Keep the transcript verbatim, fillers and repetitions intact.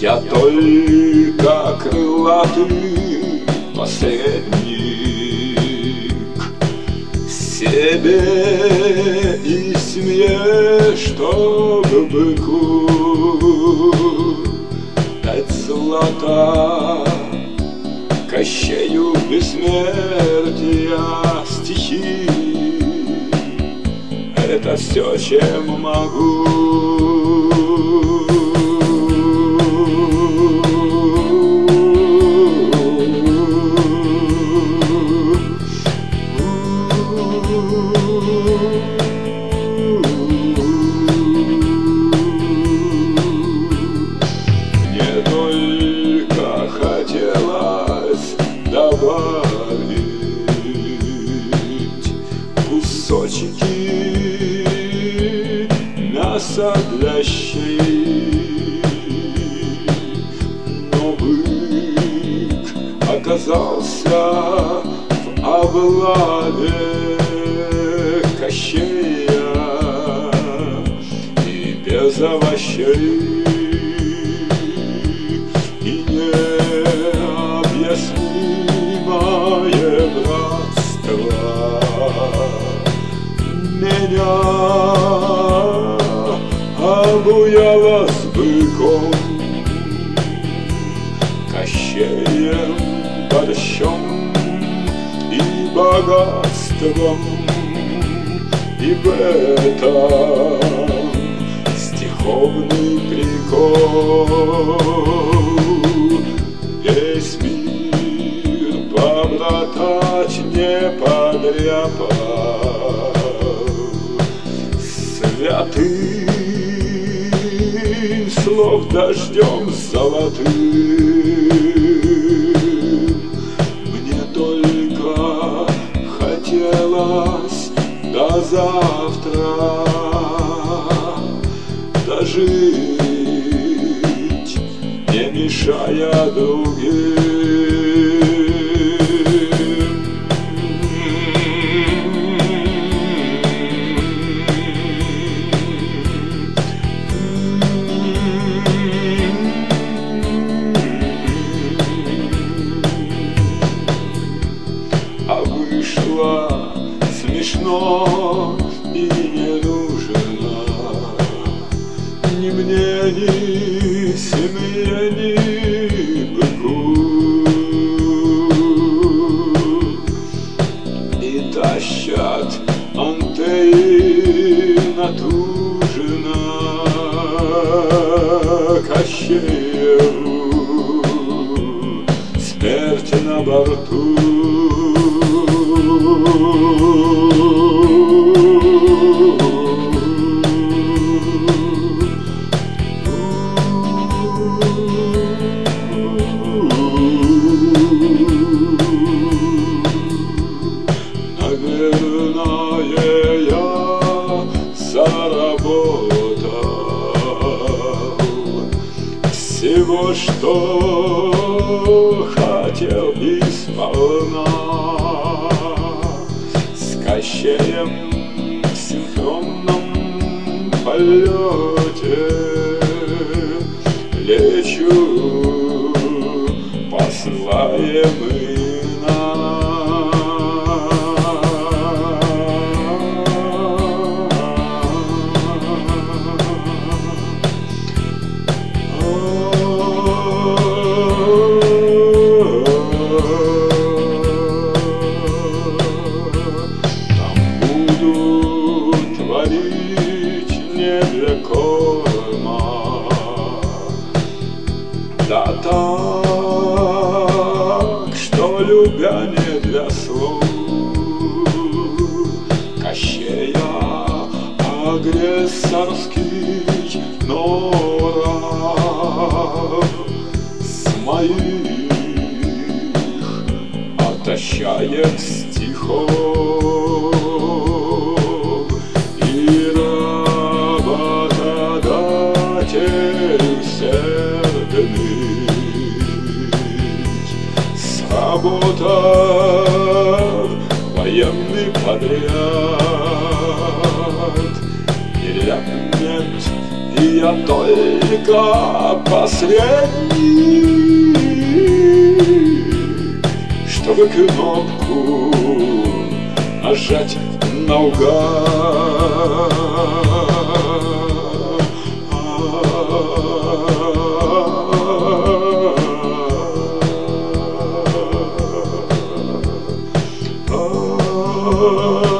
Я только крылатый посредник себе и семье, чтобы быку дать злато, Кощею бессмертия стихи. Это все, чем могу. Мне только хотелось добавить кусочки мяса для щей, но бык оказался в облаве Кощея и без овощей, и необъяснимое братство меня обуяло с быком, Кощеем, борщом и богатством. И в этом стиховный прикол. Весь мир побратать не подряпал святым слов дождем золотым. Мне только хотелось до завтра дожить, не мешая другим. А вышло смешно и не нужно ни мне, ни семье, ни быку. И тащат Антеи натужно Кощееву смерть на борту. Наверное, я заработал всего, что хотел, и сполна. С Кощеем в синхронном полете лечу, посылаемый не для корма, да так, что любя не для слов, Кощея агрессорский норов с моих отощает стихов. Сработал военный подряд, и ляпнет, и Я только посредник, чтобы кнопку нажать наугад. Oh